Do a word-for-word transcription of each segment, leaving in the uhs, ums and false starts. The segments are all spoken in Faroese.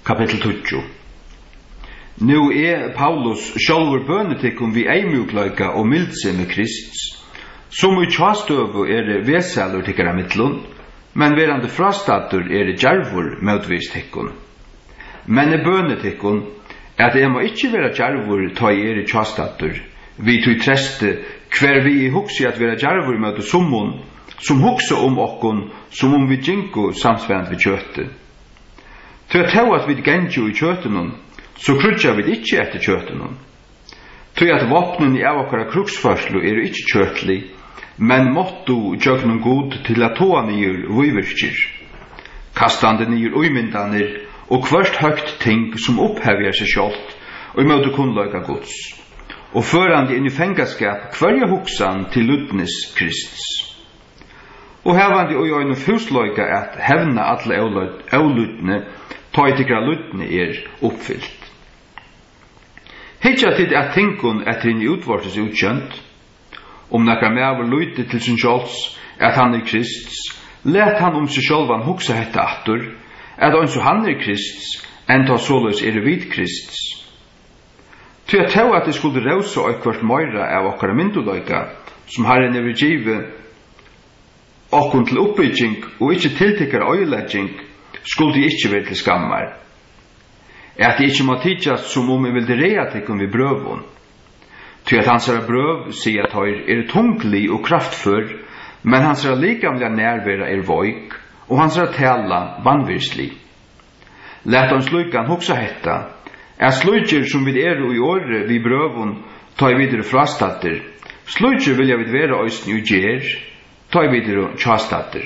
Kapitel tjugo. Nu er Paulus sjálfur bønetikkum vi eimjukleika og mildsemi Krists, som i tjastøvu er veselur tikkara mittlun, men verande frastatur er djarvur møtvistikkun. Men er bønetikkun at jeg må ikkje vera djarvur ta i er tjastatur, vi tog treste hver vi i hugsi at vera djarvur møtu summun, som hugsa om okkun, som om vi djinko samsverand vi kjøttu. Til at hau at vi genju i kjøttunum, så krutja vi ikkje etter kjøttunum. Til at vopnun i av okkara kruksførslu er ikkje kjøtli, men måttu gjøgnum god til at toa nýr vuivirkir, kastande nýr uimyndanir og kvart høgt ting som opphevjar seg sjálft og i møte kunnleika gods, og førande inn i fengaskap hverja hugsan til ludnis Krists. Og hevandi og i øynum fusleika at hevna alle euludne, ta i tikkara ludne er oppfyllt. Hitja tid at tingun etter inn i utvortes utkjønt, om nakra mever luite til sin sjálfs at han er Krists, let han om seg sjálvan hugsa hetta attur, at han så han er Krists, enda såleis er vid Krists. Til at hau at det skulle rausa okkvart meira av okkara mynduløyka, som Herren er givet okkun til oppbygging og ikkje tiltikkar øyelegging, skulle de ikkje være til skammar. At de ikkje må tidjast som om vi vil rea tikkum vi brøvun. Til at hans er brøv, sier at høyr, er tunglig og kraftfør, men hans er likamliga nærvera er voik, og hans er tala vanvirslig. Let hans lukan hugsa hetta, er slujger som vi er i åre vi brøvun, ta i videre frastatter, slujger vilja vi vera òsni og gjer, ta i videre tjastatter.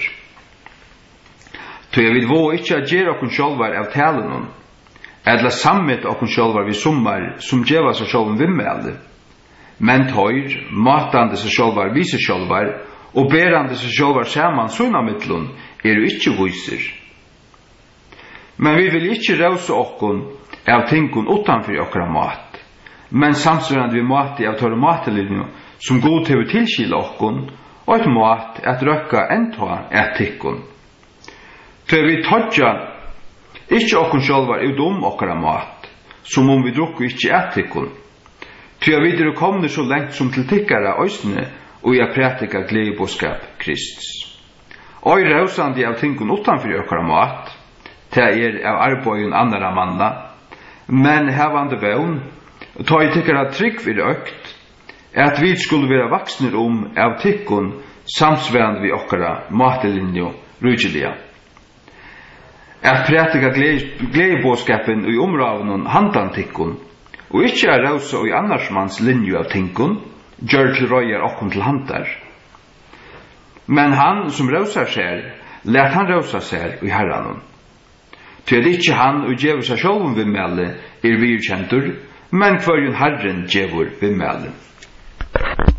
Tøy vi vå ikkje a gjer okkun sjálvar av talenun, edla sammet okkun sjálvar vi sommar som djeva seg sjálven vimmelde, men tøyr, matande seg sjálvar vi seg sjálvar, og berande seg sjálvar saman sunna mittlun, er jo ikkje vísir. Men vi vil ikkje rausa okkun av tingun utanfyr okkara mat, men samsvarande vi mati av tåre matelinju som god til å tilskila okkun, og et mat at røkka enta et tikkun. Til vi todja ikkje okkun sjálvar ut om okkara mat, som om vi drukku ikkje et tikkun. Til vi videre komne så lengt som til tikkara òsne, og jeg prætika gledeboskap Krists. Og i rausandi av tingun utanfyr okkara mat, til er av arbeidun annara manna, men hevande vevn, ta i tikkara trygg vir økt, at vi skulle være vaksner om av tikkun samsverand vi okkara matelinjo rujeliga. At prætika gledeboskapen i omravnun handan tikkun, og ikkje er rausa i annarsmanns linju av tinkun, gjør til røyar okkom til handar. Men han som rausar seg, let han rausa seg i herranun. Til at ikkje han og djevur seg sjálfum vimmelde er virkjentur, men hverjun herren djevur vimmelde.